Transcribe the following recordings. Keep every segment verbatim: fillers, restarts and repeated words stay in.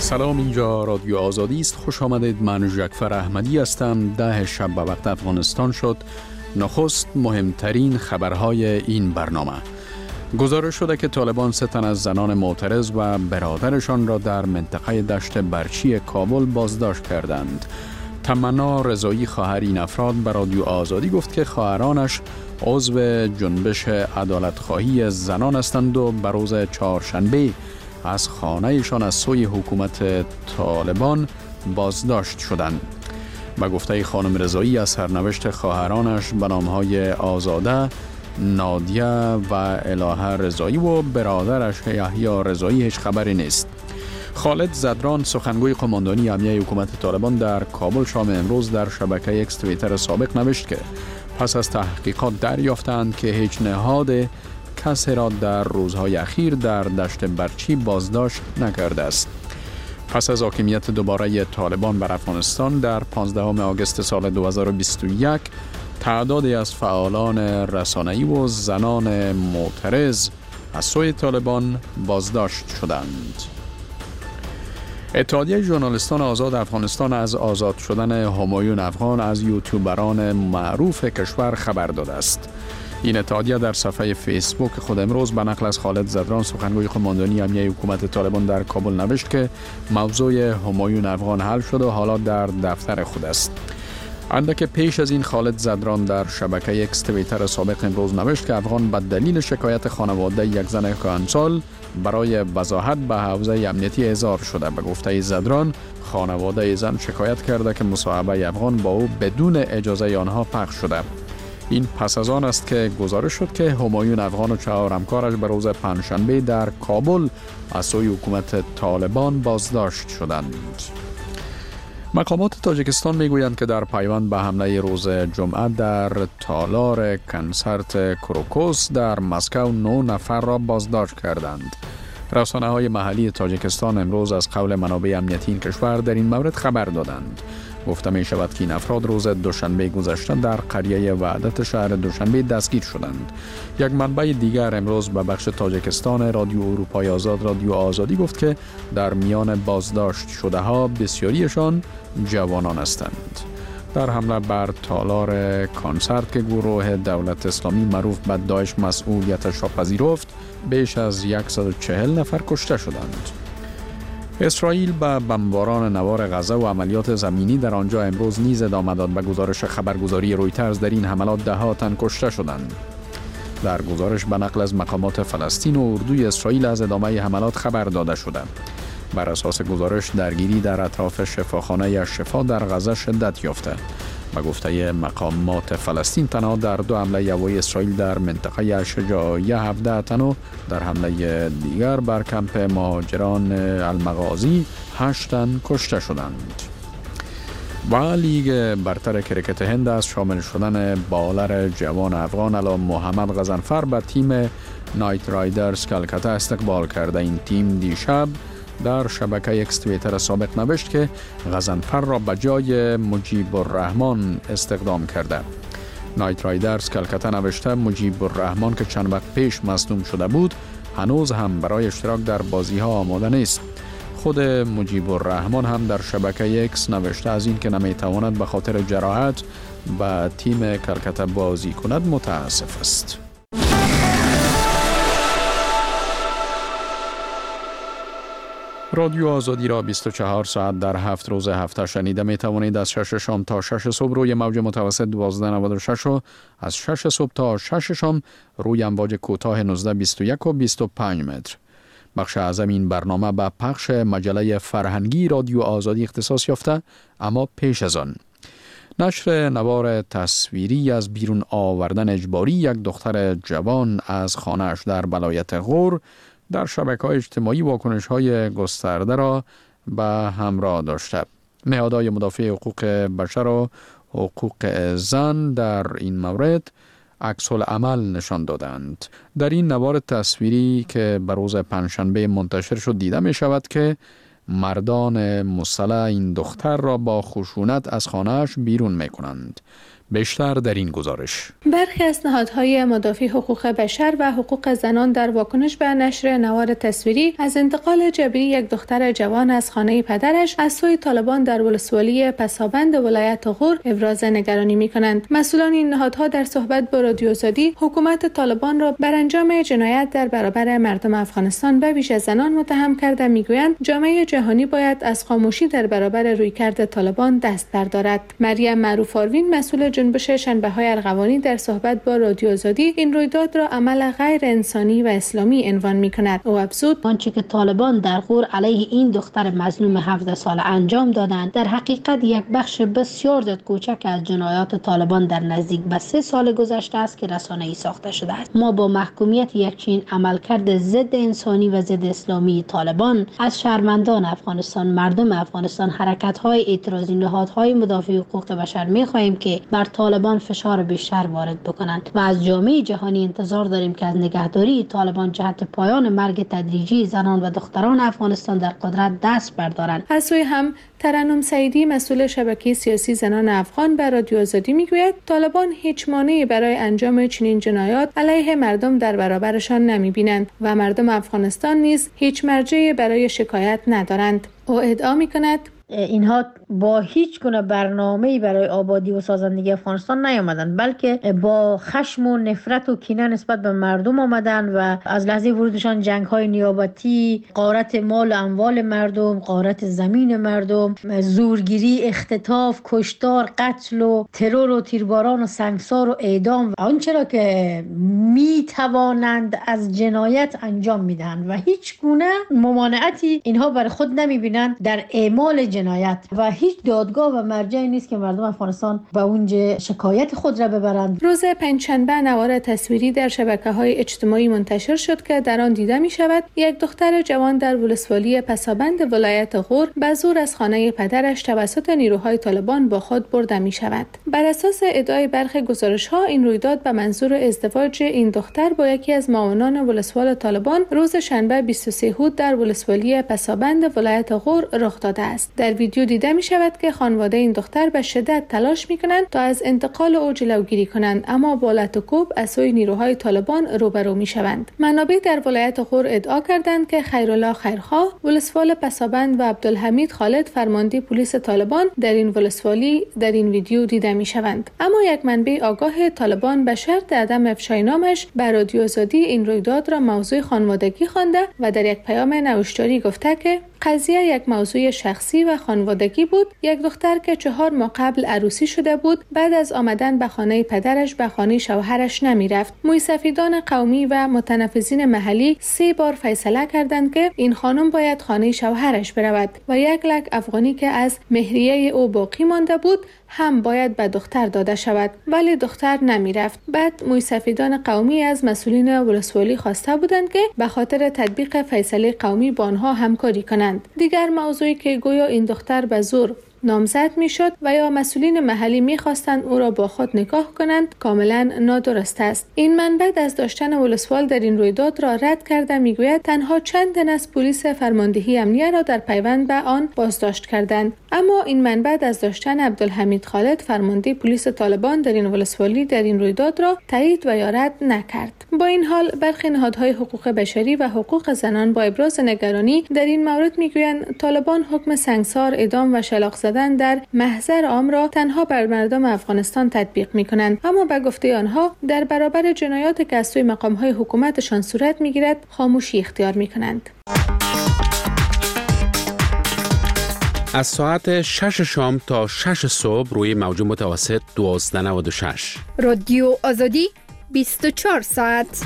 سلام، اینجا رادیو آزادی است. خوش آمدید. من جعفر احمدی هستم. ده شب به وقت افغانستان شد. نخست مهمترین خبرهای این برنامه. گزارش شده که طالبان سه تن از زنان معترض و برادرشان را در منطقه دشت برچی کابل بازداشت کردند. تمنا رضایی، خواهر این افراد، به رادیو آزادی گفت که خواهرانش عضو جنبش عدالت‌خواهی زنان هستند و به روز چهارشنبه از خانه‌شان از سوی حکومت طالبان بازداشت شدند. به گفته خانم رضایی از سرنوشت خواهرانش به نام‌های آزاده، نادیه و الهه رضایی و برادرش یحیی رضایی هیچ خبری نیست. خالد زدران، سخنگوی قماندانی امنیه حکومت طالبان در کابل شام امروز در شبکه اکس توییتر سابق نوشت که پس از تحقیقات دریافتند که هیچ نهاد کسی را در روزهای اخیر در دشت برچی بازداشت نکرده است. پس از حاکمیت دوباره طالبان بر افغانستان در پانزدهم آگوست سال دو هزار و بیست و یک، تعدادی از فعالان رسانه‌ای و زنان معترض از سوی طالبان بازداشت شدند. اتحادیه ژورنالیستان آزاد افغانستان از آزاد شدن همایون افغان از یوتیوبران معروف کشور خبر داده است. این اتحادیه در صفحه فیسبوک خود امروز به نقل از خالد زدران، سخنگوی قماندانی امنیه حکومت طالبان در کابل نوشت که موضوع همایون افغان حل شده و حالا در دفتر خود است. اندک پیش از این خالد زدران در شبکه اکس توییتر سابق امروز نوشت که افغان به دلیل شکایت خانواده یک زن کهنسال برای وضاحت به حوزه امنیتی احضار شده. به گفته زدران، خانواده زن شکایت کرده که مصاحبه افغان با او بدون اجازه آنها پخش شده. این پس از آن است که گزارش شد که همایون افغان و چهار همکارش به روز پنجشنبه در کابل از سوی حکومت طالبان بازداشت شدند. مقامات تاجیکستان میگویند که در پیوند به حمله روز جمعه در تالار کنسرت کروکوس در مسکو نه نفر را بازداشت کردند. رسانه‌های محلی تاجیکستان امروز از قول منابع امنیتی این کشور در این مورد خبر دادند. گفته می شود که این افراد روز دوشنبه گذشته در قریه وحدت شهر دوشنبه دستگیر شدند. یک منبع دیگر امروز به بخش تاجیکستان رادیو اروپای آزاد رادیو آزادی گفت که در میان بازداشت شده ها بسیاریشان جوانان هستند. در حمله بر تالار کنسرت که گروه دولت اسلامی معروف به داعش مسئولیتش را پذیرفت، بیش از صد و چهل نفر کشته شدند. اسرائیل به بمباران نوار غزه و عملیات زمینی در آنجا امروز نیز ادامه داد. به گزارش خبرگزاری رویترز در این حملات ده ها تن کشته شدند. در گزارش به نقل از مقامات فلسطین و اردوی اسرائیل از ادامه حملات خبر داده شده. بر اساس گزارش درگیری در اطراف شفاخانه شفا در غزه شدت یافته. به گفته مقامات فلسطین، تنها در دو حمله هوایی اسرائیل در منطقه شجاعیه هفده تن و در حمله دیگر بر کمپ مهاجران المغازی هشت تن کشته شدند. و لیگ برتر کرکت هند از شامل شدن بالر جوان افغان علام محمد غضنفر به تیم نایت رایدرز کلکته استقبال کرده. این تیم دیشب در شبکه اکس توییتر سابق نوشت که غضنفر را به جای مجیب الرحمن استخدام کرده. نایت رایدرز کلکته نوشته مجیب الرحمن که چند وقت پیش مصدوم شده بود هنوز هم برای اشتراک در بازی ها آماده نیست. خود مجیب الرحمن هم در شبکه اکس نوشته از این که نمیتواند به خاطر جراحت به تیم کلکته بازی کند متاسف است. رادیو آزادی را بیست و چهار ساعت در هفت روز هفته شنیده می توانید. از شش شام تا شش صبح روی موج متوسط دوازده نود و شش و از شش صبح تا شش شام روی امواج کوتاه نوزده بیست و یک و بیست و پنج متر. بخش اعظم این برنامه به پخش مجله فرهنگی رادیو آزادی اختصاص یافته، اما پیش از آن نشر نوار تصویری از بیرون آوردن اجباری یک دختر جوان از خانه‌اش در ولایت غور در شبکه‌های اجتماعی واکنش‌های گسترده را به همراه داشته. نهادهای مدافع حقوق بشر و حقوق زن در این مورد عکس العمل نشان دادند. در این نوار تصویری که به روز پنجشنبه منتشر شد دیده می شود که مردان مسلح این دختر را با خشونت از خانه‌اش بیرون می کنند. بیشتر در این گزارش. برخی از نهادهای مدافع حقوق بشر و حقوق زنان در واکنش به نشر نوار تصویری از انتقال جبری یک دختر جوان از خانه پدرش از سوی طالبان در ولسوالی پسابند ولایت غور ابراز نگرانی می‌کنند. مسئولان این نهادها در صحبت با رادیو آزادی حکومت طالبان را بر انجام جنایت در برابر مردم افغانستان به ویژه زنان متهم کرده میگویند جامعه جهانی باید از خاموشی در برابر رویکرد طالبان دست بردارد. مریم معروف آروین مسئول جنبش شنبه‌های ارغوانی در صحبت با رادیو آزادی این رویداد را عمل غیر انسانی و اسلامی عنوان می‌کند. او افزود آنچه که طالبان در غور علیه این دختر مظلوم هفده ساله انجام دادند در حقیقت یک بخش بسیار کوچک از جنایات طالبان در نزدیک به سه سال گذشته است که رسانه‌ای ساخته شده است. ما با محکومیت یک چنین عملکرد ضد انسانی و ضد اسلامی طالبان از شهروندان افغانستان، مردم افغانستان، حرکت‌های اعتراضی، نهادهای مدافع حقوق بشر می‌خواهیم که بر طالبان فشار بیشتر وارد بکنند و از جامعه جهانی انتظار داریم که از نگهداری طالبان جهت پایان مرگ تدریجی زنان و دختران افغانستان در قدرت دست بردارند. از سوی هم ترنم سعیدی مسئول شبکه سیاسی زنان افغان به رادیو آزادی میگوید طالبان هیچ مانعی برای انجام چنین جنایات علیه مردم در برابرشان نمیبینند و مردم افغانستان نیز هیچ مرجعی برای شکایت ندارند. او ادعا میکند اینها با هیچ گونه برنامه‌ای برای آبادی و سازندگی افغانستان نیامدند، بلکه با خشم و نفرت و کینه نسبت به مردم آمدند و از لحظه ورودشان جنگ‌های نیابتی، غارت مال و اموال مردم، غارت زمین مردم، زورگیری، اختطاف، کشتار، قتل و ترور و تیرباران و سنگسار و اعدام و آنچه را که می‌توانند از جنایت انجام می‌دهند و هیچ گونه ممانعتی اینها برای خود نمی‌بینند در اعمال جنایت و هیچ دادگاه و مرجعی نیست که مردم افغانستان به اونجا شکایت خود را ببرند. روز پنجشنبه نوار تصویری در شبکه‌های اجتماعی منتشر شد که در آن دیده می‌شود یک دختر جوان در ولسوالی پسابند ولایت غور به زور از خانه پدرش توسط نیروهای طالبان با خود برده می‌شود. بر اساس ادعای برخی گزارش‌ها این رویداد به منظور ازدواج این دختر با یکی از معاونان ولسوال طالبان روز شنبه بیست و سه هود در ولسوالی پسابند ولایت غور رخ داده است. در ویدیو دیده می شود که خانواده این دختر به شدت تلاش می کنند تا از انتقال او جلوگیری کنند، اما با لط و کوب از سوی نیروهای طالبان روبرو می شوند. منابع در ولایت غور ادعا کردند که خیرالله خیرخواه ولسوال پسابند و عبدالحمید خالد فرمانده پلیس طالبان در این ولسوالی در این ویدیو دیده می شوند. اما یک منبع آگاه طالبان به شرط عدم افشای نامش بر رادیو آزادی این رویداد را موضوع خانوادگی خوانده و در یک پیام نوشتاری گفته که قضیه یک موضوع شخصی و خانوادگی بود. یک دختر که چهار ماه قبل عروسی شده بود بعد از آمدن به خانه پدرش به خانه شوهرش نمی رفت. موسفیدان قومی و متنفذین محلی سه بار فیصله کردند که این خانم باید خانه شوهرش برود و یک لک افغانی که از مهریه او باقی مانده بود هم باید به دختر داده شود، ولی دختر نمی رفت. بعد موسفیدان قومی از مسئولین ولسوالی خواسته بودند که به خاطر تطبیق فیصله قومی با آنها همکاری کنند. دیگر موضوعی که گویا این دختر به زور نامزد می شد و یا مسئولین محلی می خواستند او را با خود نکاح کنند کاملا نادرست است. این منبع از داشتن ولسوال در این رویداد را رد کرده می گوید تنها چند تن از پلیس فرماندهی امنیه را در پیوند به آن بازداشت کردند، اما این منبع از داشتن عبدالحمید خالد فرمانده پلیس طالبان در این ولسوالی در این رویداد را تایید و یا رد نکرد. با این حال برخی نهادهای حقوق بشری و حقوق زنان با ابراز نگرانی در این مورد می گویند طالبان حکم سنگسار، اعدام و شلاق زدن در محضر عام را تنها بر مردم افغانستان تطبیق می کنند، اما به گفته آنها در برابر جنایات که از سوی مقام‌های حکومتشان صورت می گیرد خاموشی اختیار می کنند. از ساعت شش شام تا شش صبح روی موج متوسط دوازده نود و شش رادیو آزادی بیست و چهار ساعت.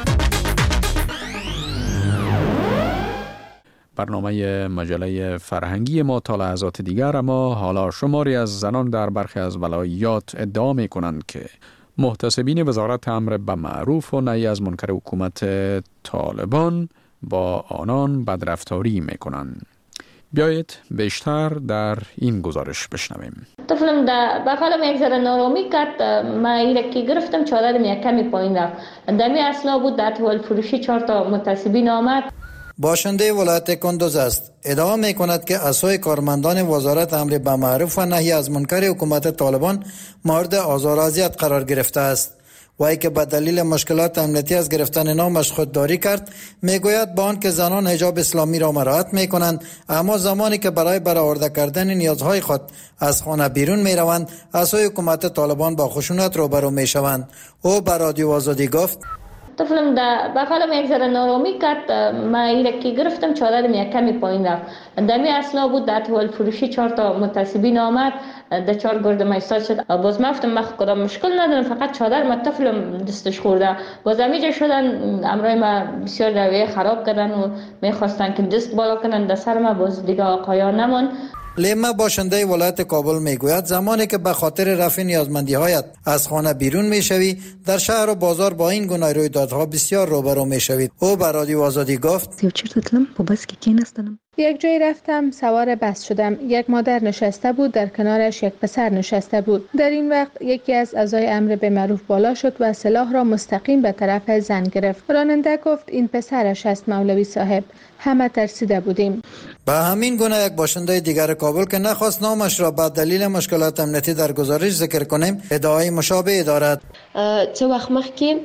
برنامه مجله فرهنگی ما تا لحظات دیگر، اما حالا شماری از زنان در برخی از ولایات ادعا می کنند که محتسبین وزارت امر به معروف و نهی از منکر حکومت طالبان با آنان بدرفتاری می کنند. بیایید بیشتر در این گزارش بشنویم. طفلم در بغلم یک ذره نارامی کرد، من ایره که گرفتم چادرم یک کمی پایین رفت. دمی اسنا بود در طول فروشی چهار تا متعصبین آمد. باشنده ولایت کندوز است. ادعا می کند که عصای کارمندان وزارت امر به معروف و نهی از منکر حکومت طالبان مورد آزار و اذیت قرار گرفته است. وی که به دلیل مشکلات امنیتی از گرفتن نامش خودداری کرد، میگوید با آنکه زنان حجاب اسلامی را مراعات می کنند، اما زمانی که برای برآورده کردن نیازهای خود از خانه بیرون می روند، عصای حکومت طالبان با خشونت روبرو می شوند. او به رادیو آزادی گفت: طفلم در بغلم یک ذره نارامی کرد. من ایره که گرفتم چادرم یک کمی پایین رفت. دمی اصلا بود در طول فروشی چهار تا متعصبین آمد در چهار گرد ما ایستاد شد. باز من گفتم من کدام مشکل ندارم، فقط چادر ما طفلم دستش خورده. باز همیجا شدن امرای ما بسیار رویه خراب کردن و میخواستن که دست بالا کنن در سر ما. باز دیگه آقایان نمون. لیما باشنده ولایت کابل میگوید زمانی که به خاطر رفع نیازمندی‌هایت از خانه بیرون میشوی، در شهر و بازار با این گونه رویدادها بسیار روبرو میشوید. او به رادیو آزادی گفت: یک جایی رفتم، سوار بس شدم. یک مادر نشسته بود، در کنارش یک پسر نشسته بود. در این وقت یکی از اعضای امر به معروف بالا شد و سلاح را مستقیم به طرف زن گرفت. راننده گفت این پسرش است مولوی صاحب. همه ترسیده بودیم. به همین گونه یک باشنده دیگر کابل که نخواست نامش را به دلیل مشکلات امنیتی در گزارش ذکر کنیم، ادعای مشابه دارد. چه وقت مخکیم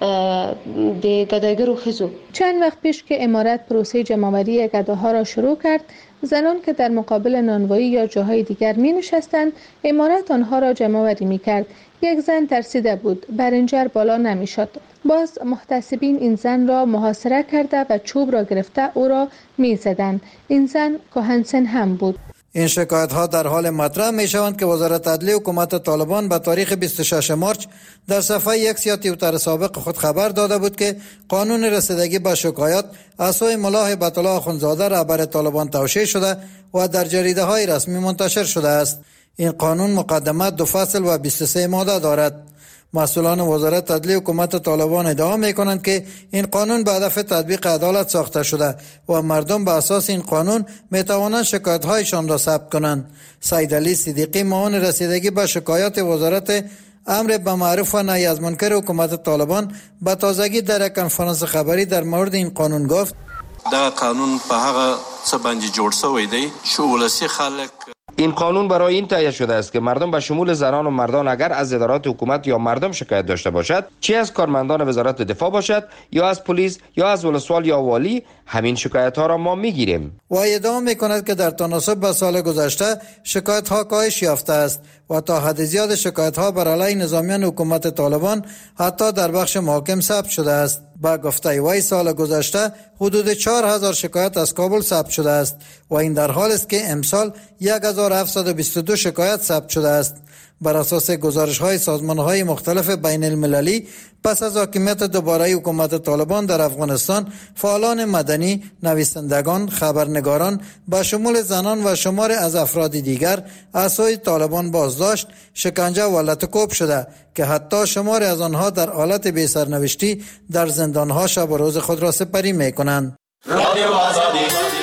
د گداګرو خزو چند وقت پیش که امارت پروسه جمع‌آوری گداها را شروع کرد، زنان که در مقابل نانوایی یا جاهای دیگر می نشستند، امارت آنها را جمع‌آوری می کرد. یک زن ترسیده بود، برنجر بالا نمی شد. باز محتسبین این زن را محاصره کرده و چوب را گرفته او را می زدند. این زن کهنسن هم بود. این شکایت ها در حال مطرح می شوند که وزارت عدلیه حکومت طالبان به تاریخ بیست و ششم مارس در صفحه یک یا توییتر سابق خود خبر داده بود که قانون رسیدگی به شکایات از سوی ملا هیبت الله اخوندزاده رهبر طالبان توشیح شده و در جریده های رسمی منتشر شده است. این قانون مقدمه دو فصل و بیست و سه ماده دارد. مسئولان وزارت عدلیه حکومت طالبان ادعا می کنند که این قانون به هدف تطبیق عدالت ساخته شده و مردم به اساس این قانون می توانند شکایت هایشان را ثبت کنند. سید علی صدیقی معاون رسیدگی به شکایات وزارت امر به معروف و نهی از منکر حکومت طالبان به تازگی در یک کنفرانس خبری در مورد این قانون گفت: دا قانون په هغه څه باندې جوړ شوی دی چې ولسی خلک این قانون برای این تهیه شده است که مردم به شمول زنان و مردان اگر از ادارات حکومت یا مردم شکایت داشته باشد، چه از کارمندان وزارت دفاع باشد یا از پلیس یا از ولسوال یا والی، همین شکایت ها را ما میگیریم. و ادعا میکند که در تناسب با سال گذشته شکایت ها کاهش یافته است و تا حد زیاد شکایت ها بر علیه نظامیان حکومت طالبان حتی در بخش محاکم ثبت شده است. با گفته وی سال گذشته حدود چهار هزار شکایت از کابل ثبت شده است و این در حال است که امسال یک هزار و هفتصد و بیست و دو شکایت ثبت شده است. بر اساس گزارش‌های سازمان‌های مختلف بین المللی، پس از حاکمیت دوباره حکومت طالبان در افغانستان، فعالان مدنی، نویسندگان، خبرنگاران به شمول زنان و شمار از افراد دیگر از سوی طالبان بازداشت، شکنجه و لطکوب شده که حتی شمار از آنها در حالت بی سرنوشتی در زندان‌ها شب و روز خود را سپری می‌کنند. رادیو آزادی.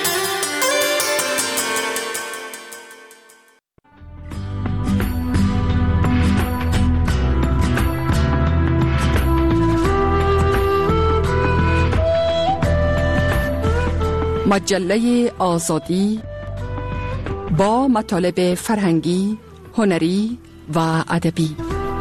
مجله آزادی با مطالب فرهنگی، هنری و ادبی.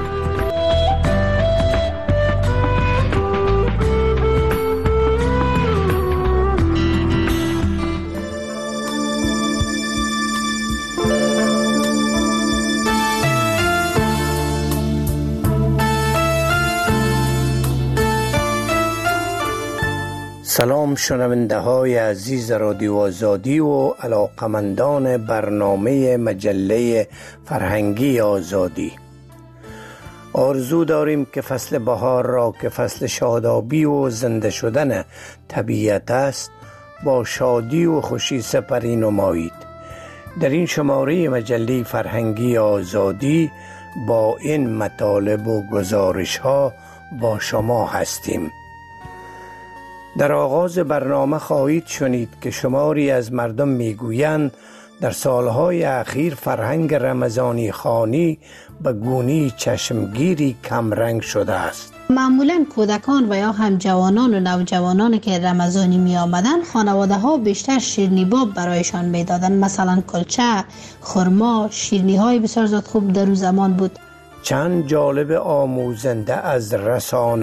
سلام شنونده های عزیز رادیو آزادی و علاقمندان برنامه مجله فرهنگی آزادی. آرزو داریم که فصل بهار را که فصل شادابی و زنده شدن طبیعت است با شادی و خوشی سپری نمایید. در این شماره مجله فرهنگی آزادی با این مطالب و گزارش ها با شما هستیم. در آغاز برنامه خواهید شنید که شماری از مردم میگویند در سالهای اخیر فرهنگ رمضانی خوانی به گونی چشمگیری کمرنگ شده است. معمولا کودکان و یا هم جوانان و نوجوانان که رمضانی می آمدن خانواده ها بیشتر شیرینی باب برایشان می دادن، مثلا کلچه، خرما، شیرینی های بسیار زیاد خوب در اون زمان بود. چند جالب آموزنده از رسانه